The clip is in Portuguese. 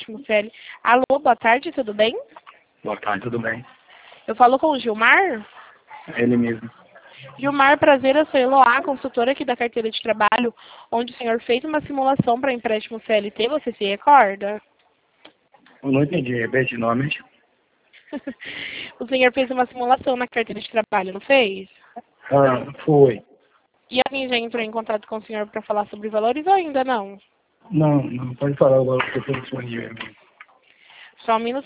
empréstimo CL. Alô, boa tarde, tudo bem? Boa tarde, tudo bem? Eu falo com o Gilmar? É ele mesmo. Gilmar, prazer, eu sou Eloá, consultora aqui da carteira de trabalho, onde o senhor fez uma simulação para empréstimo CLT, você se recorda? Eu não entendi, repete novamente. O senhor fez uma simulação na carteira de trabalho, não fez? Ah, foi. E alguém já entrou em contato com o senhor para falar sobre valores ou ainda não? Não, pode falar agora que eu estou disponível. Só um minuto.